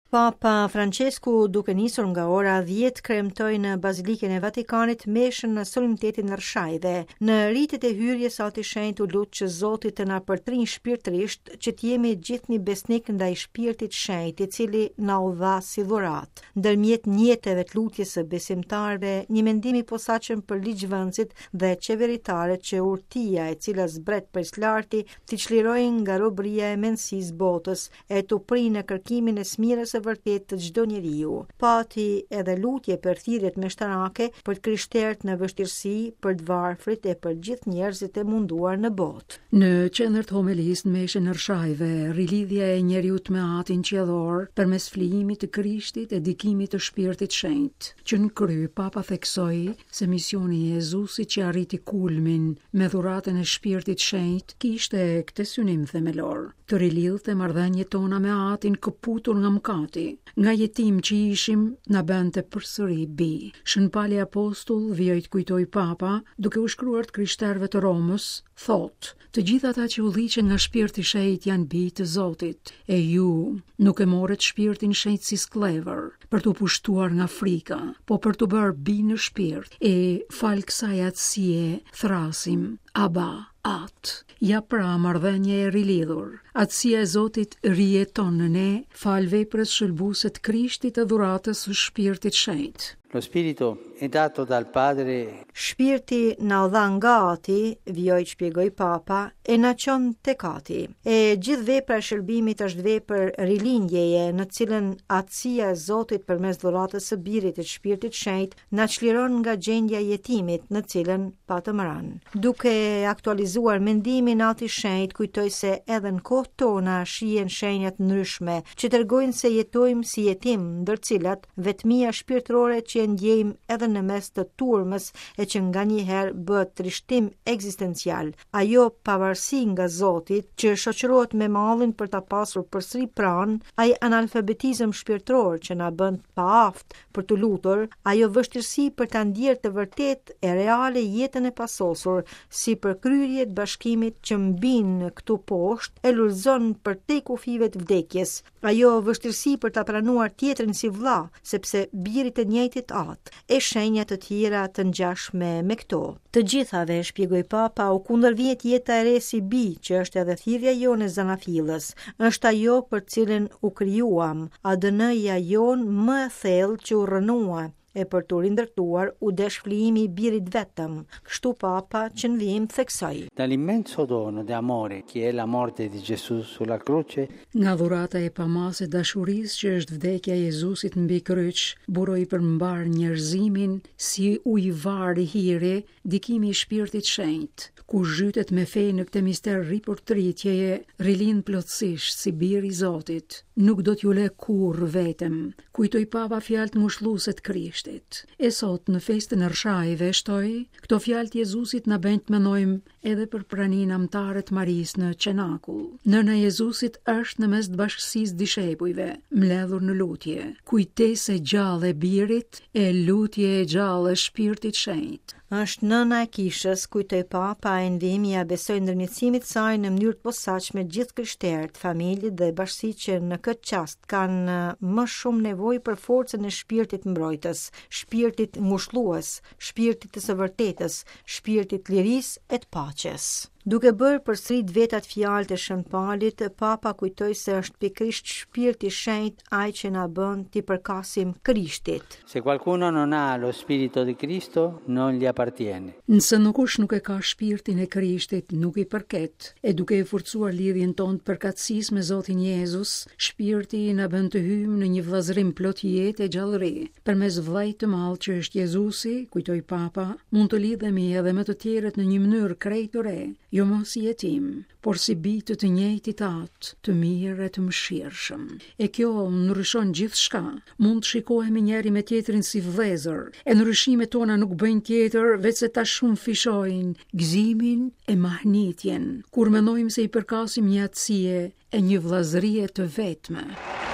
Papa Francesku, duke nisur nga ora 10, kremtoi në Bazilikën e Vatikanit meshën në solemnitetin Nërshajve. Në rritet e hyrjes Ati Shenjtë u lut që Zoti të na përtrinj shpirtërisht që të jemi gjithë një besnik ndaj Shpirtit Shenjtë, I cili na u dha si dhuratë. Ndërmjet njetëve të lutjes së besimtarëve, një mendim I posaçëm për ligjvënësit dhe qeveritarët që urtia e cila zbret prej larti t'i çlirojnë nga robëria e mendësisë botës e t'u prinë në kërkimin e smirës vërtet të çdo njeriu. Pati edhe lutje për thirrjet meshtarake për të krishterët në vështirësi, për të varfrit e për gjithë njerëzit e munduar në botë. Në qendër të homilisë në meshën Nërshajve, rilidhja e njeriut me Atin qiellor përmes flijimit të Krishtit e dikimit të Shpirtit Shenjtë, që në kry Papa theksoi se misioni I Jezusit që arriti kulmin me dhuratën e Shpirtit Shenjtë kishte këtë synim themelor, të rilidhte marrëdhëniet tona me Atin këputur nga mëkati. Nga jetim që ishim, na bente përsëri bi. Shën Pali Apostull vijoj të kujtoj Papa, duke u shkruar të krishterëve të Romës, thot: të gjithë ata që udhëhiqen nga Shpirti I Shenjtë janë bij të Zotit, e ju nuk e morët Shpirtin Shenjtë si sklever, për t'u pushtuar nga frika, po për t'u bërë bij në shpirt, e fal kësaj atësie thrasim: Aba, At. Ja pra marrëdhënie e rilidhur. Atësia e Zotit rijeton në ne, fal veprës shëlbuese të Krishtit të dhuratës së Shpirtit Shenjtë. Lo Spirito è dato dal Padre. Shpirti na u dha nga Ati, vjoj shpjegoi Papa, e na çon tek Ati. E gjithë vepra e shërbimit është vepër rilindjeje në cilën atësia e Zotit përmes dhuratës së Birit të Shpirtit Shenjtë na çliron nga gjendja e jetimit në cilën patëm rënë. Duke aktualizuar mendimin Ati Shenjtë, kujtoj se edhe në kohët tona shihen shenjat ndryshme që tregojnë se jetojmë si jetim, ndër cilat vetmia shpirtërore që ndjejmë edhe në mes të turmës e që nga njëherë bëhet trishtim ekzistencial. Ajo pavarësi nga Zoti që shoqërohet me mallin për ta pasur përsëri pranë, ai analfabetizëm shpirtëror që na bën të paaft për të lutur, ajo vështirësi për ta ndjerë të vërtet e reale jetën e pasosur, si përkryrje të bashkimit që mbin këtu poshtë e lulëzon për te kufive të vdekjes. Ajo vështirësi për ta pranuar tjetrin si vëlla, sepse birit e njëjtit Atë, e shenja të tjera të ngjashme me këto. Të gjithave, shpjegoi Papa, u kundërvjet jeta e re si bi, që është edhe thirrja jone zanafillës, është ajo për cilën u krijuam, ADN-ja jon më e thellë që u rënua, e për të rindërtuar u desh flijimi I birit vetëm. Kështu Papa që në vijim theksoi. Dall'immenso dono di amore che è la morte di Gesù sulla croce. Nga dhurata e pamase dashurisë që është vdekja e Jezusit mbi kryq, buroi për mbar njerëzimin si ujvar I hire, dikimi I Shpirtit Shenjtë, ku zhytet me fe në këtë mister ripërtritjeje, rilin plotësisht si bir I Zotit. Nuk do t'ju le kurrë vetëm, kujtoi Papa fjalët ngushëlluese të Krishtit. E sot në festën e Nërshajve shtoi, këto fjalë të Jezusit na bëjnë të mendojmë edhe për praninë amtare të Marisë në Cenakull. Nëna e Jezusit është në mes të bashkësisë dishepujve, mbledhur në lutje, kujtesë e gjallë e birit e lutje e gjallë e Shpirtit Shenjtë. Është nëna e kishës, kujtoi Papa, e ndihmja besoi ndërmjetësimit saj në mënyrë të posaçme gjithë krishterët, familjet dhe bashkësitë që në këtë çast kanë më shumë nevojë për forcën e Shpirtit mbrojtës, Shpirtit ngushëllues, Shpirtit të së vërtetës, Shpirtit të lirisë e të paqes. Duke bërë përsëri të vetat fjalët e Shën Palit, Papa kujtoi se është pikërisht Shpirti I Shenjtë ai që na bën t'i përkasim Krishtit. Se qualcuno non ha lo spirito di Cristo, non gli appartiene. Nëse kush nuk e ka shpirtin e Krishtit, nuk I përket. E duke e forcuar lidhjen tonë të përkatësisë me Zotin Jezus, Shpirti na bën të hyjmë në një vëllazërim plot jetë e gjallëri. Përmes vllajt të madh që është Jezusi, kujtoi Papa, mund të lidhemi edhe me të tjerët në një mënyrë krejt të re. Jo mos si jetim, por si bitë të njëjtit Atë, të mirë e të mëshirshëm. E kjo ndryshon gjithçka. Mund të shikohemi njëri me tjetrin si vëllezër, e ndryshimet tona nuk bëjnë tjetër veç se ta shumë fishojnë gëzimin e mahnitjen, kur mendojmë se I përkasim një atësie e një vllazërie të vetme.